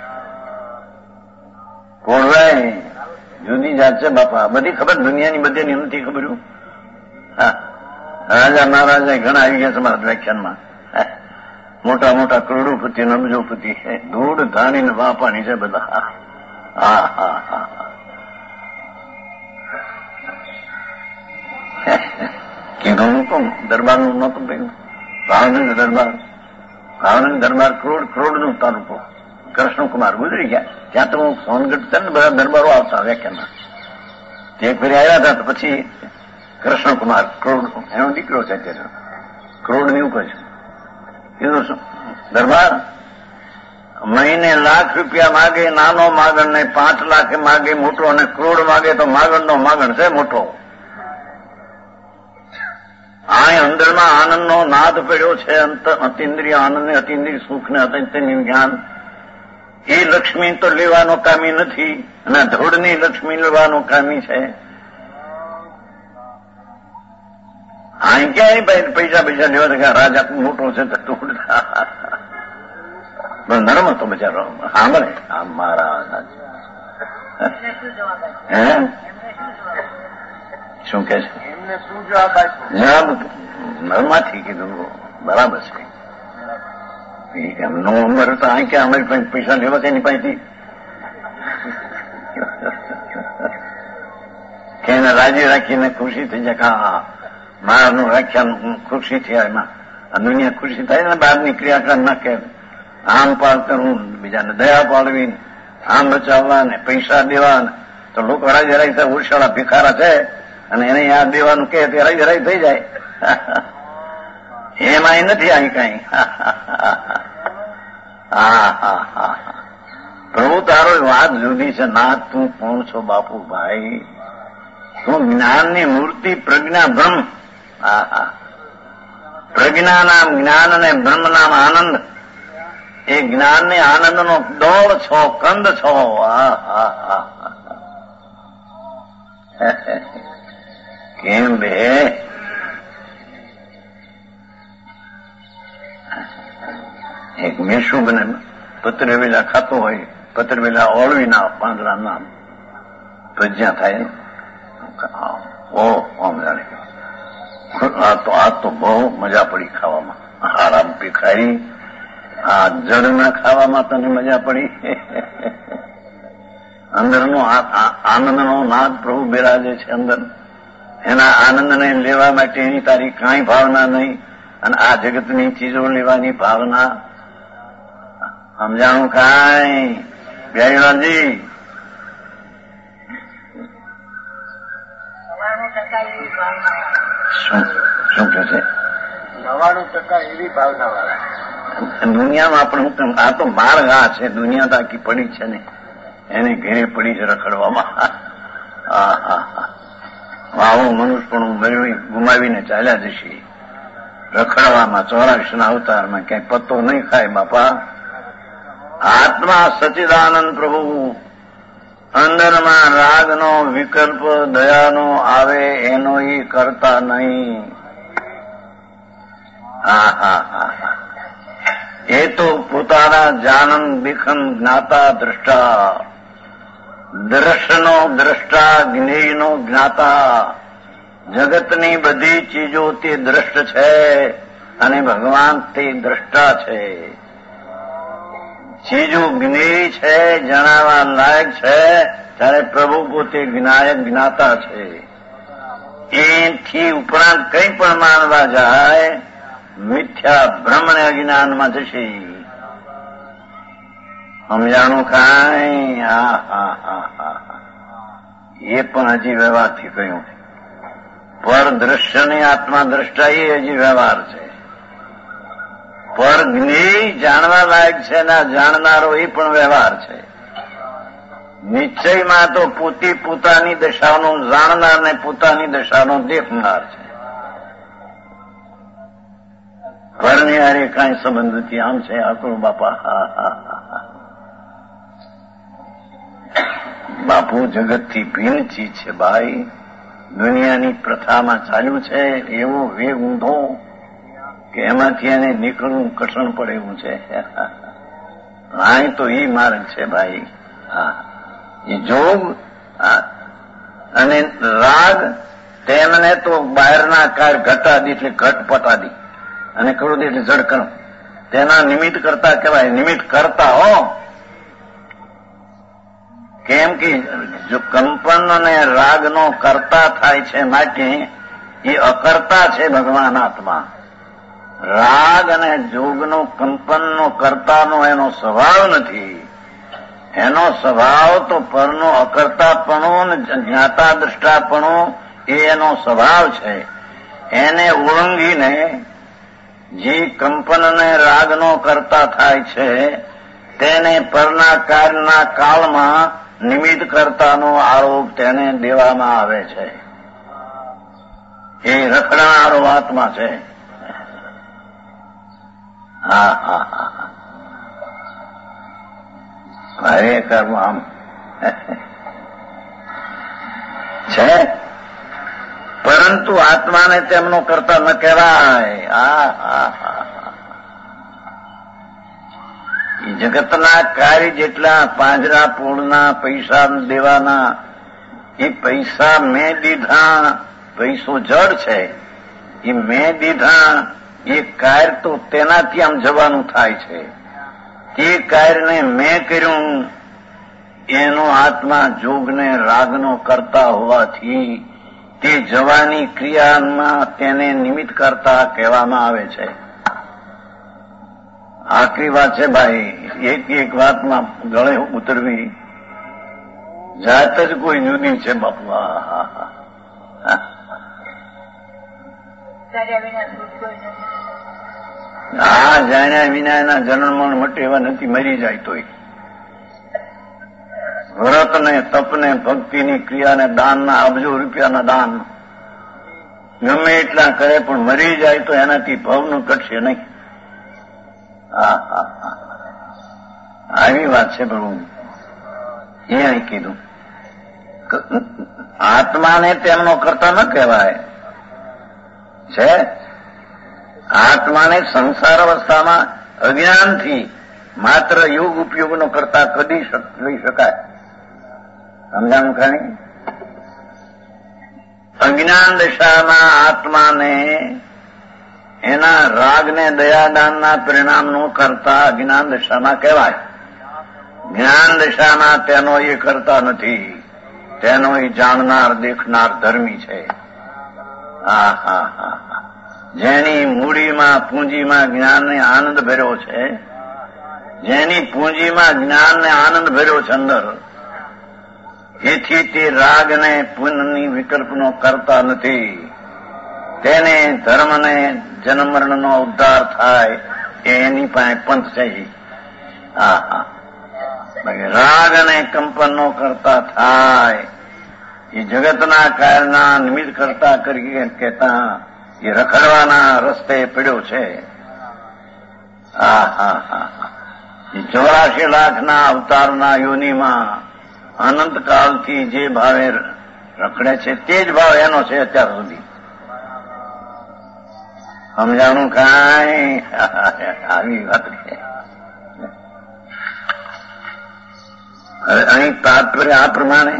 [SPEAKER 2] કોળવાય જુદી જાત છે બાપા. બધી ખબર દુનિયાની બધીની નથી ખબર. હા, રાજા મહારાજા ઘણા આવી ગયા છે મારા વ્યાખ્યાનમાં. મોટા મોટા કરોડોપતિ નબજોપતિ ધૂળ ધાણી ને વાપાણી છે બધા. હા હા હા કીધું કોણ દરબારનું નહોતું ભાઈ. ભાવનગર દરબાર, ભાવનગર દરબાર કરોડ કરોડ નું તાલુકો. કૃષ્ણકુમાર ગુજરી ગયા. ત્યાં તો હું સોનગઢ છે ને બધા દરબારો આવતા વ્યાખ્યાનમાં. તે ફરી આવ્યા હતા તો પછી કૃષ્ણકુમાર કરોડ એનો દીકરો છે અત્યારે કરોડ ની ઉપર છે. કીધું શું દરબાર મહિને લાખ રૂપિયા માગે નાનો માગણ ને પાંચ લાખ માગે મોટો, અને કરોડ માગે તો માગણ નો માગણ છે મોટો. આ અંદરમાં આનંદનો નાદ પડ્યો છે. અતિન્દ્રિય આનંદ ને અતિન્દ્રિય સુખ ને અતિન્દ્રિય જ્ઞાન. એ લક્ષ્મી તો લેવાનો કામી નથી, અને ધૂળની લક્ષ્મી લેવાનો કામી છે. અહીં ક્યાંય પૈસા પૈસા લેવા કે રાજા મોટો છે તો ધૂળ. નરમ હતો બચારો. સાંભળે આ મારા હે શું કે છે જવાબ નરમાંથી કીધું બરાબર છે. એમનો ઉંમર તો અહીં ક્યાં અમારી પાસે પૈસા લેવા છે એની પાસેથી કે એને રાજી રાખીને ખુશી થઈ જાય કે હા મારાનું વ્યાખ્યાન ખુશી થયા. એમાં આ દુનિયા ખુશી થાય ને બહાર નીકળ્યા કર ના કે આમ પાર કરવું, બીજાને દયા પાડવી, આમ બચાવવા ને પૈસા દેવા, તો લોકો રાજી રાઈ થાય. ઉર્ષાળા ભિખારા છે અને એને યાદ દેવાનું કે તે રાઈ રાઈ થઈ જાય. એમાં નથી અહીં કઈ. હા હા હા પ્રભુ તારો વાત જુદી છે. ના તું કોણ છો બાપુ ભાઈ? તું જ્ઞાનની મૂર્તિ, પ્રજ્ઞા બ્રહ્મ. હા હા પ્રજ્ઞા નામ જ્ઞાન અને બ્રહ્મ નામ આનંદ. એ જ્ઞાન ને આનંદ નો દોડ છો, કંદ છો. હા હા હા કેમ બે એક મેશું બને પત્રવેલા ખાતો હોય, પત્રવેલા ઓળવીના પાંદડા નામ પ્રજ્ઞા થાય. ઓ આમ જાણે આ તો આ તો બહુ મજા પડી ખાવામાં. આરામ પી ખાઈ આ જળના ખાવામાં તને મજા પડી. અંદરનો આનંદનો નાદ પ્રભુ બિરાજે છે અંદર. એના આનંદને લેવા માટેની તારી કાંઈ ભાવના નહીં, અને આ જગતની ચીજો લેવાની ભાવના સમજાણું કાંઈ. બિહારીલાલજી શું શું કે છે?
[SPEAKER 3] નવાણું ટકા એવી ભાવના વાળા
[SPEAKER 2] દુનિયામાં આપણે હું આ તો માર ઘા છે. દુનિયા તો આખી પડી છે ને એને ઘેરે પડી છે રખડવામાં. હા હા હા આવું મનુષ્ય પણ ગુમાવીને ચાલ્યા જશે રખડવામાં. ચોરાશના અવતારમાં ક્યાંય પત્તો નહીં ખાય બાપા. આત્મા સચ્ચિદાનંદ પ્રભુ અંદરમાં રાગનો વિકલ્પ દયાનો આવે એનો એ કરતા નહીં. હા હા હા હા એ તો પોતાના જાનન દેખન જ્ઞાતા દ્રષ્ટા, દ્રષ્ટનો દ્રષ્ટા, જ્ઞેયનો જ્ઞાતા. જગતની બધી ચીજો તે દ્રષ્ટ છે અને ભગવાન તે દ્રષ્ટા છે. ચીજો જ્ઞેય છે, જણાવવા લાયક છે, ત્યારે પ્રભુ પોતે જ્ઞાયક જ્ઞાતા છે. એથી ઉપરાંત કંઈ પણ માનવા જાય મિથ્યા બ્રહ્મને અજ્ઞાનમાં જશે. સમજાણું કાંઈ? હા હા હા હા એ પણ હજી વ્યવહારથી કહ્યું. પર દ્રશ્યની આત્મા દ્રષ્ટા એ હજી વ્યવહાર છે. પર જ્ઞેય જાણવા લાયક છે ને જાણનારો એ પણ વ્યવહાર છે. નિશ્ચયમાં તો પોતે પોતાની દશાનો જાણનાર ને પોતાની દશાનો દેખનાર છે. પરની હારે કાંઈ સંબંધ નથી. આમ છે આપણું બાપા. હા હા હા બાપુ જગતથી ભિન્ન ચીજ છે ભાઈ. દુનિયાની પ્રથામાં ચાલ્યું છે એવો વેગ ઊંધો કે એમાંથી એને નીકળવું કઠણ પડે એવું છે. અહીં તો એ માર્ગ છે ભાઈ. હા એ જોગ અને રાગ તેમને તો બહારના કાર્ય ઘટાડી એટલે ઘટ પટાડી અને કરોડ એટલે જડકણ તેના નિમિત્ત કરતા કહેવાય. નિમિત્ત કરતા હો. કેમ કે જો કંપન અને રાગનો કરતા થાય છે માટે એ અકર્તા છે ભગવાન આત્મા. રાગ અને જોગનો કંપનનો કરતાનો એનો સ્વભાવ નથી. એનો સ્વભાવ તો પરનો અકર્તાપણું અને જ્ઞાતા દ્રષ્ટાપણું એ એનો સ્વભાવ છે. એને ઓળંગીને જે કંપન અને રાગનો કરતા થાય છે તેને પરના કાર્યના કાળમાં નિમિત્ત કરતાનો આરોપ તેને દેવામાં આવે છે. એ રખડનારો આત્મા છે. હા હા હા ખરેખર આમ છે. પરંતુ આત્માને તેમનો કરતા ન કહેવાય. આ હા હા જગતના કાર્ય જેટલા પાંજરા પોળના પૈસા દેવાના એ પૈસા મેં દીધા. પૈસો જડ છે. એ મેં દીધા એ કાર્ય તો તેનાથી આમ જવાનું થાય છે. તે કાર્યને મેં કર્યું એનો આત્મા જોગને રાગનો કરતા હોવાથી તે જવાની ક્રિયામાં તેને નિમિત્ત કરતા કહેવામાં આવે છે. આખરી વાત છે ભાઈ. એક એક વાતમાં ગળે ઉતરવી જાત જ કોઈ જુદી છે બાપુ. હા હા હા હા જાણ્યા વિનાના જન્મ મટે એવા નથી. મરી જાય તોય વ્રતને તપને ભક્તિની ક્રિયાને દાનના અબજો રૂપિયાના દાન ગમે એટલા કરે પણ મરી જાય તો એનાથી ભવનું ઘટશે નહીં. હા હા હા આવી વાત છે પ્રભુ. એ અહીં કીધું આત્માને તેમનો કરતા ન કહેવાય છે. આત્માને સંસાર અવસ્થામાં અજ્ઞાનથી માત્ર યોગ ઉપયોગનો કરતા કદી લઈ શકાય. સમજાણું ખાણી? અજ્ઞાન દશામાં આત્માને એના રાગને દયાદાનના પરિણામનો કરતા અજ્ઞાન દશામાં કહેવાય. જ્ઞાન દશામાં તેનો એ કરતા નથી. તેનો એ જાણનાર દેખનાર ધર્મી છે. હા હા હા જેની મૂડીમાં પૂંજીમાં જ્ઞાનને આનંદ ભર્યો છે. જેની પૂંજીમાં જ્ઞાનને આનંદ ભર્યો છે અંદર, એથી તે રાગને પુનઃની વિકલ્પનો કરતા નથી. તેને ધર્મને જન્મ મરણનો ઉદ્ધાર થાય એની પાસે પંથ છે. હા હા રાગ અને કંપનનો કરતા થાય એ જગતના કાયરના નિમિત્ત કરતા કરી કહેતા એ રખડવાના રસ્તે પડ્યો છે. હા હા હા એ ચોરાશી લાખના અવતારના યોનિમાં અનંતકાળથી જે ભાવે રખડે છે તે જ ભાવ એનો છે અત્યાર સુધી. સમજાણું કાંઈ? આવી વાત છે. હવે અહીં તાત્પર્ય આ પ્રમાણે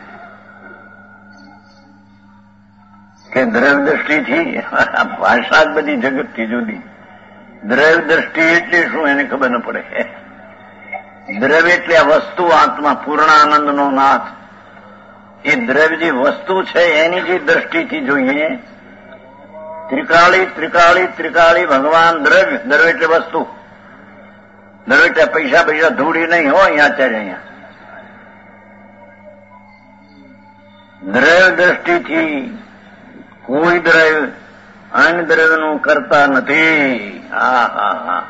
[SPEAKER 2] કે દ્રવ્ય દ્રષ્ટિથી ભાષા જ બધી જગતથી જુદી. દ્રવ્ય દ્રષ્ટિ એટલે શું એને ખબર ન પડે. દ્રવ્ય એટલે આ વસ્તુ આત્મા પૂર્ણાનંદનો નાથ. એ દ્રવ્ય જે વસ્તુ છે એની જે દ્રષ્ટિથી જોઈએ ત્રિકાળી ત્રિકાળી ત્રિકાળી ભગવાન દ્રવ્ય. દ્રવ્ય એટલે વસ્તુ. દ્રવ્ય એટલે પૈસા પૈસા ધૂળી નહીં હોય અહીંયા અત્યારે અહીંયા. દ્રવ્ય દ્રષ્ટિથી કોઈ દ્રવ્ય અન્ય દ્રવ્યનું કરતા નથી. હા હા હા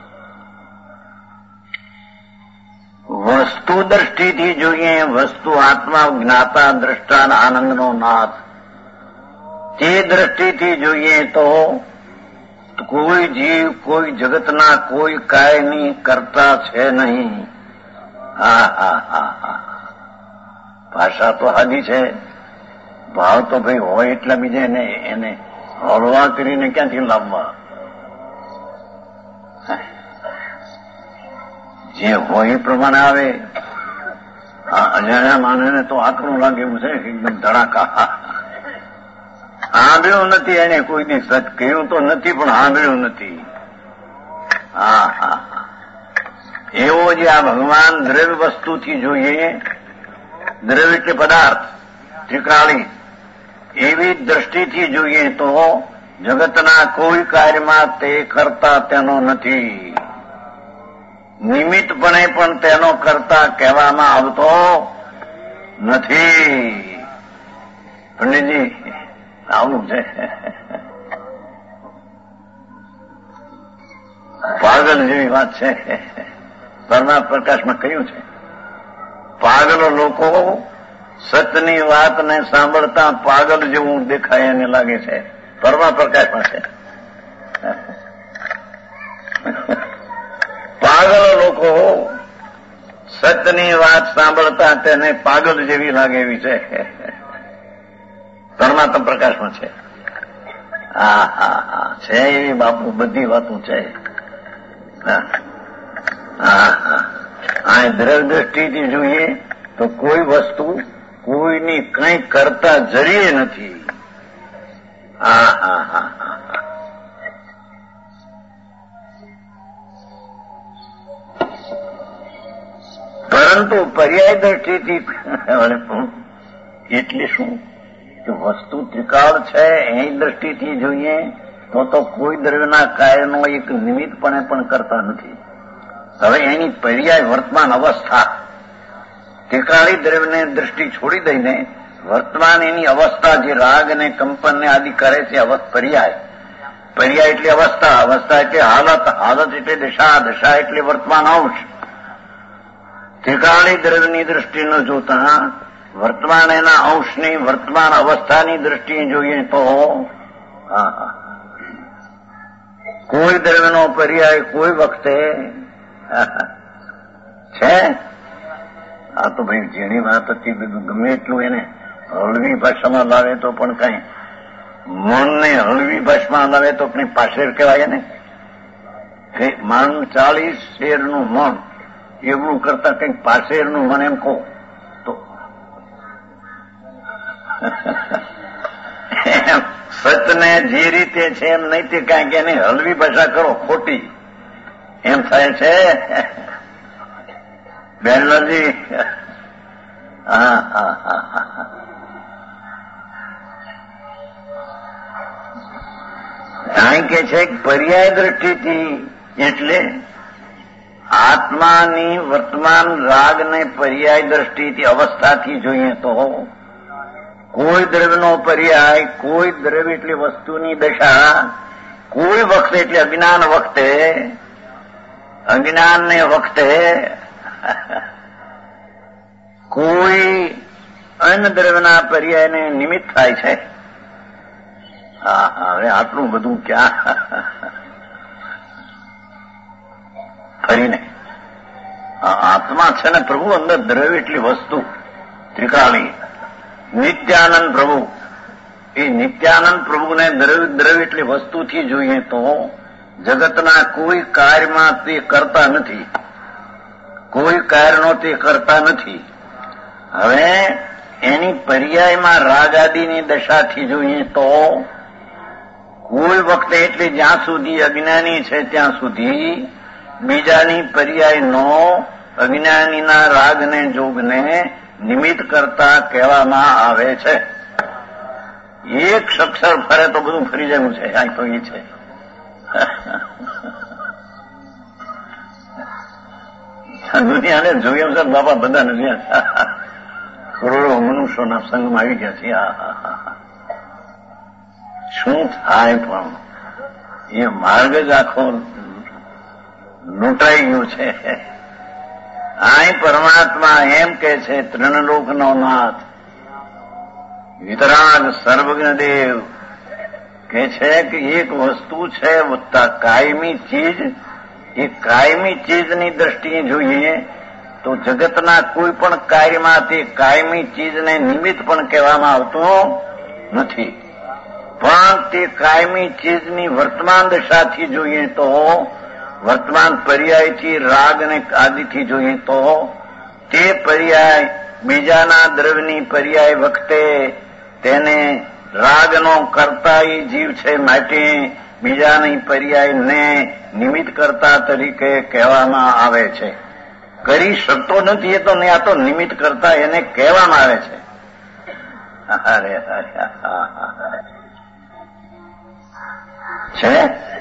[SPEAKER 2] વસ્તુ દ્રષ્ટિથી જોઈએ વસ્તુ આત્મા જ્ઞાતા દ્રષ્ટા આનંદનો નાથ. તે દ્રષ્ટિથી જોઈએ તો કોઈ જીવ કોઈ જગતના કોઈ કાયની કરતા છે નહીં. હા હા હા હા ભાષા તો હાદી છે, ભાવ તો ભાઈ હોય એટલા બીજા એને એને હળવા કરીને ક્યાંથી લાવવા? જે હોય એ પ્રમાણે આવે. આ અજાણ્યા માણસને તો આકરું લાગે એવું છે, એકદમ ધડાકા. સાંભળ્યું નથી એને કોઈ દી, સચ કહ્યું તો નથી પણ સાંભળ્યું નથી. હા હા એવો જે આ ભગવાન દ્રવ્ય વસ્તુથી જોઈએ, દ્રવ્ય એટલે પદાર્થ ત્રિકાળી, એવી દ્રષ્ટિથી જોઈએ તો જગતના કોઈ કાર્યમાં તે કરતા તેનો નથી. નિમિત્તપણે પણ તેનો કરતા કહેવામાં આવતો નથી. પંડિતજી આવું છે. પાગલ જેવી વાત છે. પરમાત્મા પ્રકાશમાં કહ્યું છે, પાગલ લોકો સતની વાતને સાંભળતા પાગલ જેવું દેખાય એને લાગે છે. પરમા પ્રકાશમાં છે. પાગલ લોકો સતની વાત સાંભળતા તેને પાગલ જેવી લાગે એવી છે. પરમાત્મા પ્રકાશમાં છે. હા હા હા છે એવી બાપુ બધી વાતો છે. હા હા આ દ્રવ્ય દ્રષ્ટિથી જોઈએ તો કોઈ વસ્તુ કોઈની કંઈ કરતા જરીએ નથી. હા હા હા હા પરંતુ પર્યાય દ્રષ્ટિથી એટલે શું કે વસ્તુ ત્રિકાળ છે એની દ્રષ્ટિથી જોઈએ તો તો કોઈ દ્રવ્યના કાર્યનો એક નિમિત્તપણે પણ કરતા નથી. હવે એની પર્યાય વર્તમાન અવસ્થા, ત્રિકાળી દ્રવ્યને દ્રષ્ટિ છોડી દઈને વર્તમાન એની અવસ્થા જે રાગ અને કંપન ને આદિ કરે છે પર્યાય. પર્યાય એટલે અવસ્થા, અવસ્થા એટલે હાલત, હાલત એટલે દશા, દશા એટલે વર્તમાન અંશ. ત્રિકાળી દ્રવ્યની દ્રષ્ટિ ન જોતા વર્તમાન એના અંશની વર્તમાન અવસ્થાની દ્રષ્ટિએ જોઈએ તો હા કોઈ દ્રવ્યનો પર્યાય કોઈ વખતે છે. આ તો ભાઈ જેની વાત હતી બધું ગમે એટલું એને હળવી ભાષામાં લાવે તો પણ કઈ મનને હળવી ભાષામાં લાવે તો કઈ પાછેર કહેવાય ને. મન ચાલીસ શેરનું મન એવું કરતા કંઈક પાછેરનું મન એમ કહો તો સતને જે રીતે છે એમ નહીં તે કાંઈક એને હળવી ભાષા કરો ખોટી એમ થાય છે. બેનલાલજી હા હા હા હા અહીં કે છે પર્યાય દ્રષ્ટિથી એટલે આત્માની વર્તમાન રાગને પર્યાય દ્રષ્ટિથી અવસ્થાથી જોઈએ તો કોઈ દ્રવ્યનો પર્યાય, કોઈ દ્રવ્ય એટલે વસ્તુની દશા, કોઈ વખતે એટલે અજ્ઞાન વખતે, અજ્ઞાનને વખતે કોઈ અન્ય દ્રવ્યના પર્યાયને નિમિત્ત થાય છે. હા હવે આટલું બધું ક્યાં ફરીને આત્મા છે ને પ્રભુ અંદર દ્રવ્ય એટલી વસ્તુ ત્રિકાળી નિત્યાનંદ પ્રભુ. એ નિત્યાનંદ પ્રભુને દ્રવ્ય દ્રવ્ય એટલી વસ્તુથી જોઈએ તો જગતના કોઈ કાર્યમાં તે કરતા નથી, કોઈ કાર્યનો તે કરતા નથી. હવે એની પર્યાયમાં રાગાદિની દશાથી જોઈએ તો કોઈ વખતે એટલે જ્યાં સુધી અજ્ઞાની છે ત્યાં સુધી બીજાની પર્યાયનો અજ્ઞાનીના રાગને જોગને નિમિત્ત કરતા કહેવામાં આવે છે. એક અક્ષર ફરે તો બધું ફરી જવું છે. આ તો એ છે. દુનિયાને જોયું સર બાપા બધા નથી, કરોડો મનુષ્યોના સંઘમાં આવી ગયા છે. શું થાય પણ એ માર્ગ જ આખો લૂંટાઈ ગયો છે. આ પરમાત્મા એમ કે છે ત્રણલોકનો નાથ, વિતરાગ સર્વજ્ઞ દેવ, કે છે કે એક વસ્તુ છે કાયમી ચીજ, એ કાયમી ચીજની દ્રષ્ટિએ જોઈએ તો જગતના કોઈ પણ કાર્યમાં તે કાયમી ચીજને નિમિત્ત પણ કહેવામાં આવતું નથી. પણ તે કાયમી ચીજની વર્તમાન દશાથી જોઈએ તો, વર્તમાન પર્યાયથી રાગ અને આદિથી જોઈએ તો તે પર્યાય બીજાના દ્રવ્યની પર્યાય વખતે તેને રાગનો કરતા એ જીવ છે, માટે બીજાની પર્યાયને નિમિત્ત કરતા તરીકે કહેવામાં આવે છે. કરી શકતો નથી એ તો ને, આ તો નિમિત્ત કરતા એને કહેવામાં આવે છે. અરે છે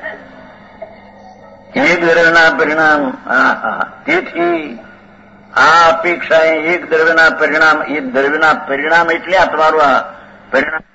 [SPEAKER 2] એક દ્રવ્યના પરિણામ. તેથી આ અપેક્ષા એક દ્રવ્યના પરિણામ, એ દ્રવ્યના પરિણામ એટલે આ તમારું આ પરિણામ